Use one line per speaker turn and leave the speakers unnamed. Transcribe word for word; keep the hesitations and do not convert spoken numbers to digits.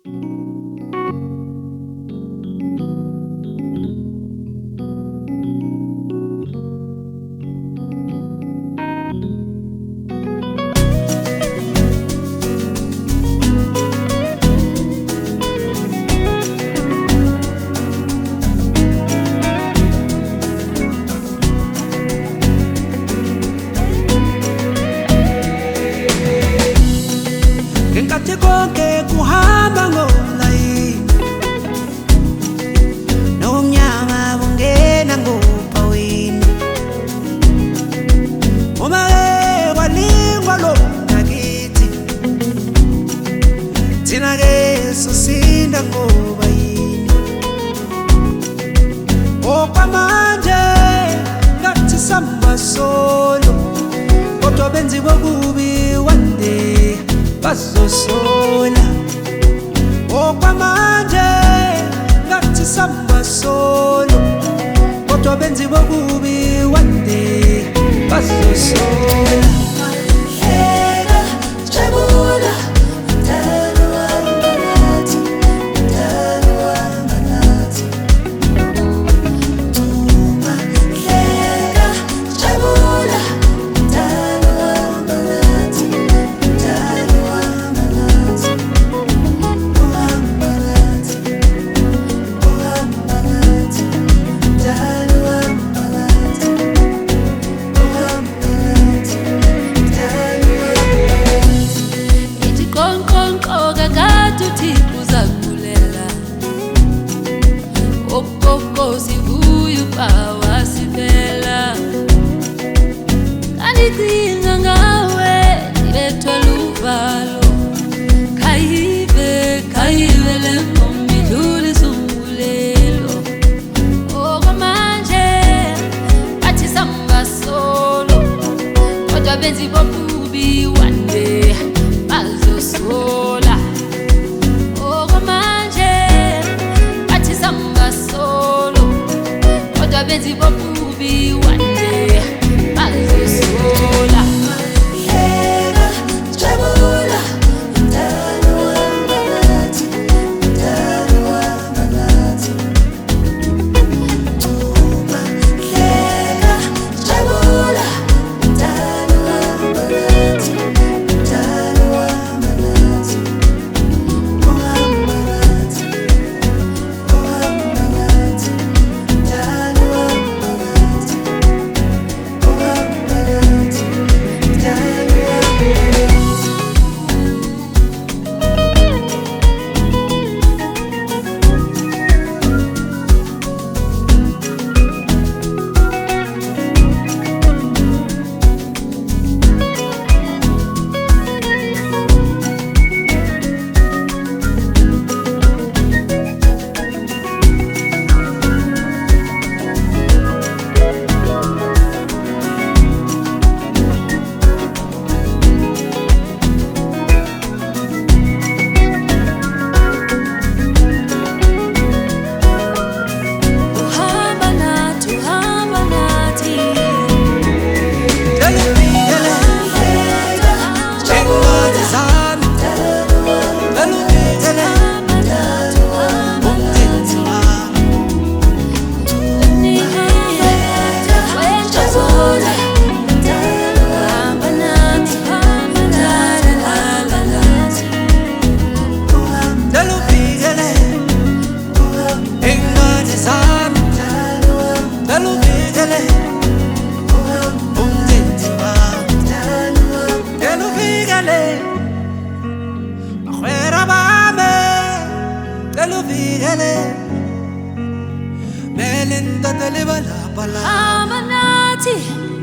Ngenkathi konke kuhamba ngolayini, nomnyama bungena ngophaweni. Uma-ke kwalingwa lo ngakithi, thina-ke sosinda ngoba yini. Okwamanje ngathi samba solo, kodwa benzi bokubi one day bazosola. Okwamanje ngathi samba solo, kodwa benzi bokubi one day bazosola.
Benzi bokubi one day bazosola. Okwamanje bathi samba solo, kodwa benzi bokubi one day bazosola.
Melinda de Libalapala
Amanati